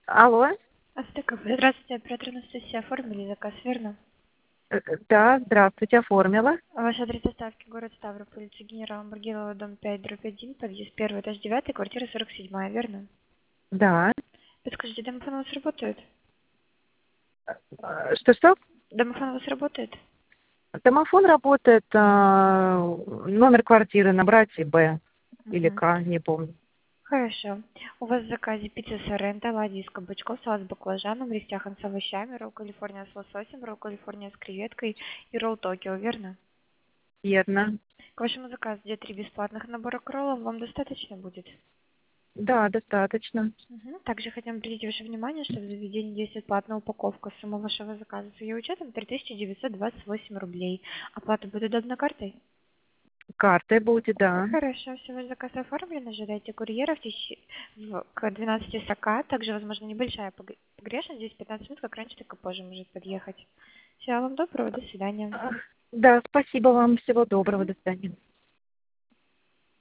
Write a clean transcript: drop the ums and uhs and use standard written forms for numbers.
Алло, Здравствуйте, оператор Анастасия. Оформили заказ, верно? да, здравствуйте, оформила. Ваш адрес доставки город Ставрополь, улица генерала Маргелова, дом 5, дробь 1, подъезд 1, этаж 9, квартира 47, верно? Да. Подскажите, домофон у вас работает? Что-что? Домофон у вас работает? Домофон работает, номер квартиры набрать и Б или Угу. К, не помню. Хорошо. У вас в заказе пицца сорренто, оладьи из кабачков, салат с баклажаном, рестяхан с овощами, ролл Калифорния с лососем, ролл Калифорния с креветкой и ролл Токио, верно? Верно. К вашему заказу где 3 бесплатных набора кроллов, вам достаточно будет? Да, достаточно. Мгм. Также хотим обратить ваше внимание, что в заведении действует платная упаковка. Сумма вашего заказа с ее учетом 3928 рублей. Оплата будет удобна картой? Картой будет, да. Хорошо, все, ваш заказ оформлен. Ожидайте курьера к 12:40. Также, возможно, небольшая погрешность. Здесь 15 минут, как раньше, так и позже может подъехать. Всего вам доброго, до свидания. Да, спасибо вам, всего доброго, Мгм. до свидания.